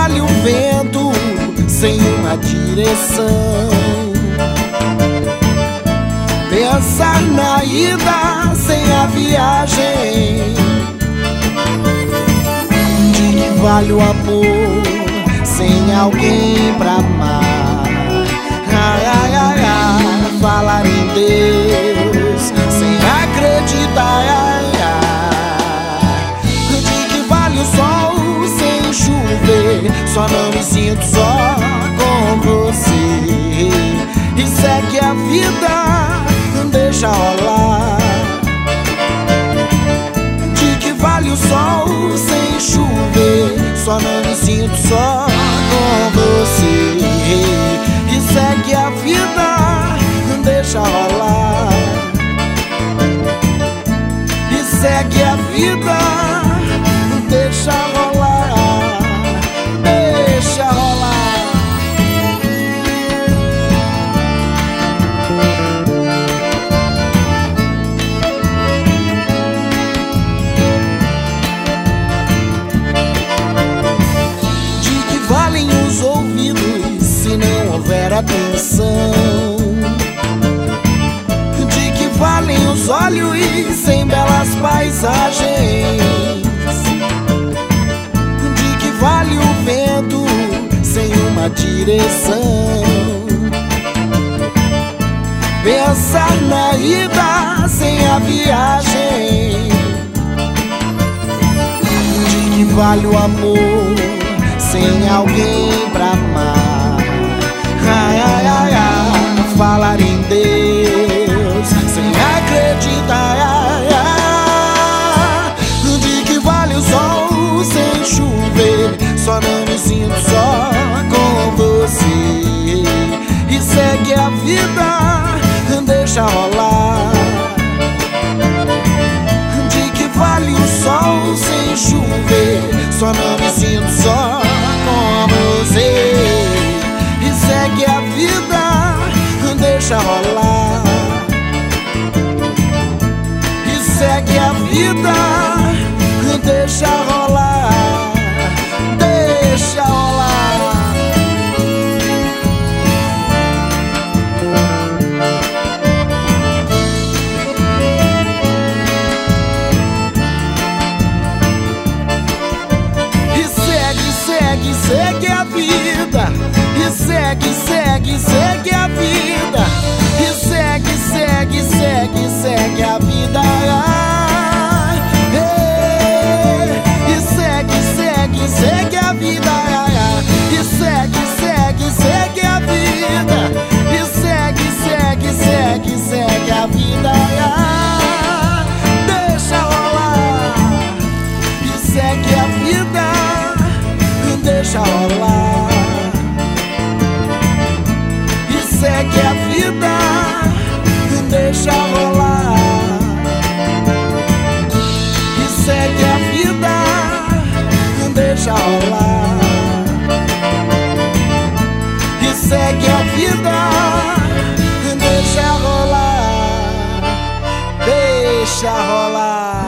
vale o vento sem uma direção? Pensar na ida sem a viagem. De que vale o amor sem alguém pra amar? Ai, ai, ai, ai. Falar em Deus sem acreditar. Ai, ai. De que vale o sol sem chover? Só não me sinto só com você. E segue a vida, deixa rolar. De que vale o sol sem chover? Só não me sinto só com você. E segue a vida, deixa rolar. E segue a vida, deixa rolar. Deixa rolar. Valem os ouvidos se não houver atenção? De que valem os olhos sem belas paisagens? De que vale o vento sem uma direção? Pensar na ida sem a viagem. De que vale o amor sem alguém pra amar? Ai, ai, ai, ai. Falar em Deus sem acreditar. Ai, ai. De que vale o sol sem chover? Só não me sinto só com você. E segue a vida, deixa rolar. De que vale o sol sem chover? Só não me sinto só com você. E segue a vida, deixa rolar. E segue a vida, deixa rolar. Deixa rolar. Segue a vida, e segue a vida, e segue a vida. E segue a vida, e segue a vida, e segue a vida. Deixa rolar, e segue a vida, deixa rolar. E segue a vida, deixa rolar. E segue a vida, deixa rolar. E segue a vida, deixa rolar. Deixa rolar.